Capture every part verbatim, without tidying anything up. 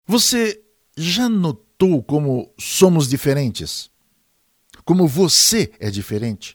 Você já notou como somos diferentes? Como você é diferente?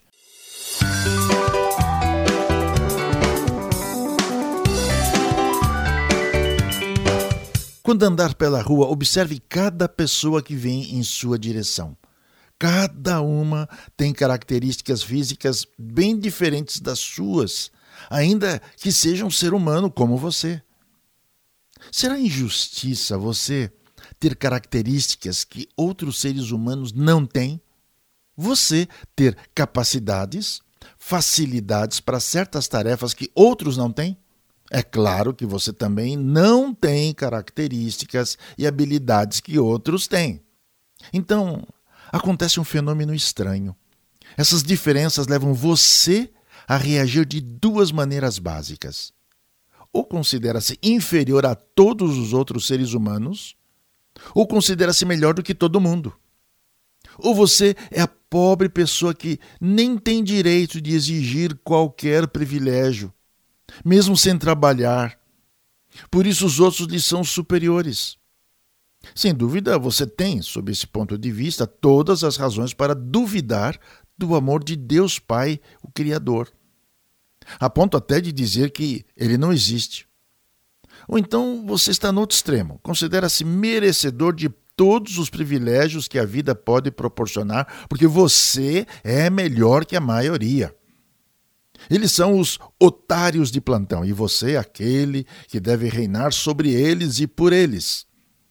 Quando andar pela rua, observe cada pessoa que vem em sua direção. Cada uma tem características físicas bem diferentes das suas, ainda que seja um ser humano como você. Será injustiça você ter características que outros seres humanos não têm? Você ter capacidades, facilidades para certas tarefas que outros não têm? É claro que você também não tem características e habilidades que outros têm. Então, acontece um fenômeno estranho. Essas diferenças levam você a reagir de duas maneiras básicas. Ou considera-se inferior a todos os outros seres humanos, ou considera-se melhor do que todo mundo. Ou você é a pobre pessoa que nem tem direito de exigir qualquer privilégio, mesmo sem trabalhar. Por isso os outros lhe são superiores. Sem dúvida, você tem, sob esse ponto de vista, todas as razões para duvidar do amor de Deus Pai, o Criador. A ponto até de dizer que ele não existe. Ou então você está no outro extremo, considera-se merecedor de todos os privilégios que a vida pode proporcionar, porque você é melhor que a maioria. Eles são os otários de plantão, e você é aquele que deve reinar sobre eles e por eles.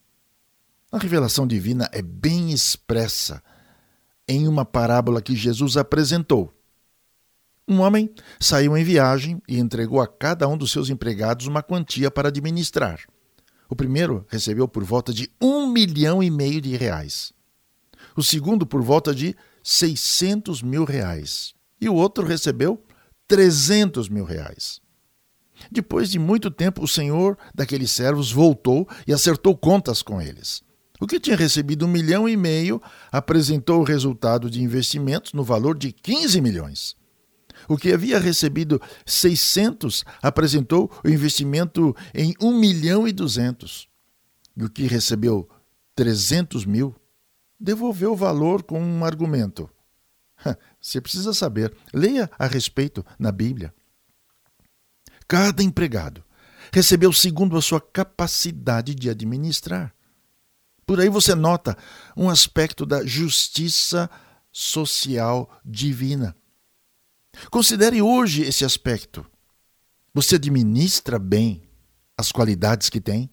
A revelação divina é bem expressa em uma parábola que Jesus apresentou. Um homem saiu em viagem e entregou a cada um dos seus empregados uma quantia para administrar. O primeiro recebeu por volta de um milhão e meio de reais. O segundo por volta de seiscentos mil reais. E o outro recebeu trezentos mil reais. Depois de muito tempo, o senhor daqueles servos voltou e acertou contas com eles. O que tinha recebido um milhão e meio apresentou o resultado de investimentos no valor de quinze milhões. O que havia recebido seiscentos apresentou o investimento em um milhão e duzentos. E o que recebeu trezentos mil devolveu o valor com um argumento. Você precisa saber, leia a respeito na Bíblia. Cada empregado recebeu segundo a sua capacidade de administrar. Por aí você nota um aspecto da justiça social divina. Considere hoje esse aspecto. Você administra bem as qualidades que tem?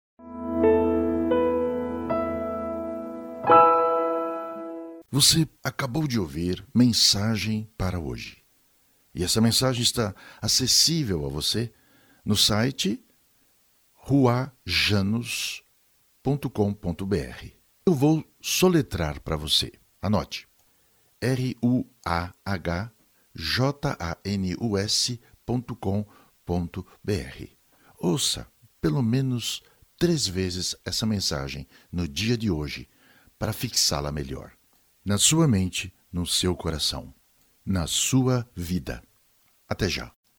Você acabou de ouvir Mensagem para Hoje. E essa mensagem está acessível a você no site ruajanos ponto com ponto b r. Eu vou soletrar para você. Anote. R U A H J A N U S ponto com ponto b r. Ouça pelo menos três vezes essa mensagem no dia de hoje para fixá-la melhor. Na sua mente, no seu coração, na sua vida. Até já.